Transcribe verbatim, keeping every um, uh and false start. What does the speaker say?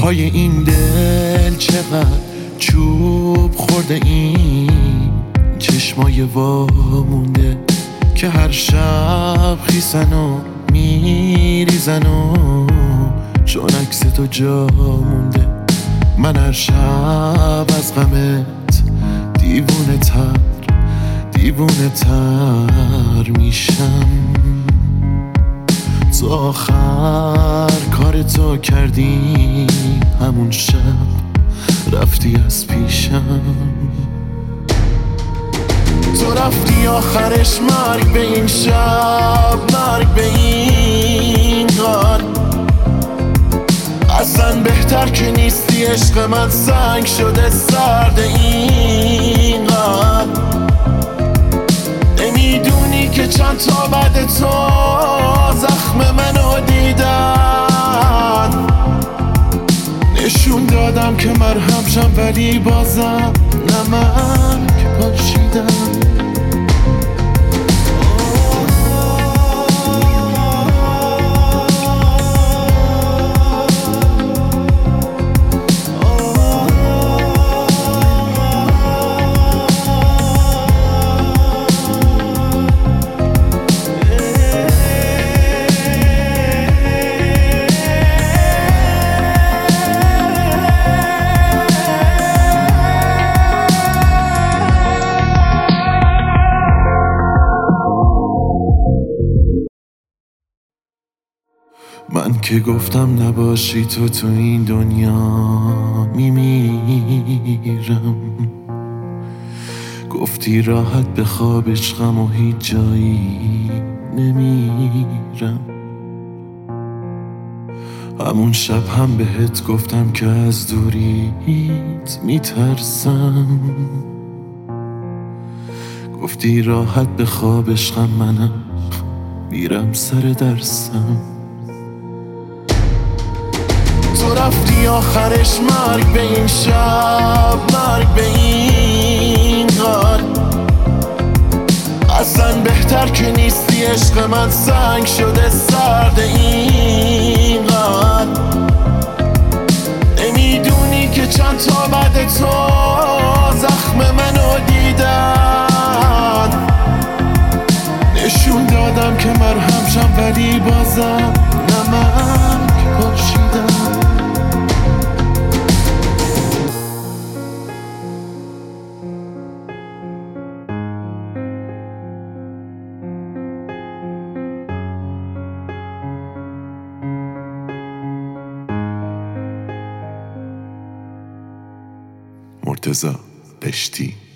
پای این دل چقدر چوب خورده، این چشمای وامونده که هر شب خیسن و میریزن و چون عکس تو جا مونده. من هر شب از غمت دیوونه تر دیوونه تر میشم. تو آخر کار تو کردی همون شب رفتی از پیشم. تو رفتی آخرش مرگ به این شب، مرگ به این غار. اصلا بهتر که نیستی، عشق من سنگ شده سرد این غار. نمیدونی که چند تا بعد تو زخم منو دیدن. نشون دادم که مرهم شم ولی بازم نمک پاشیدم. من که گفتم نباشی تو تو این دنیا میمیرم. گفتی راحت بخواب عشقم و هیچ جایی نمیرم. همون شب هم بهت گفتم که از دوریت میترسم. گفتی راحت بخواب عشقم، منم میرم سر درسم. تو رفتی آخرش مرگ به این شب، مرگ به این غار. اصلا بهتر که نیستی، عشق من سنگ شده سرد این غار. نمیدونی که چند تا بعد تو زخم منو دیدن. نشون دادم که مرهم شم ولی بازم نمک پاشیدم. مرتضی قشتی.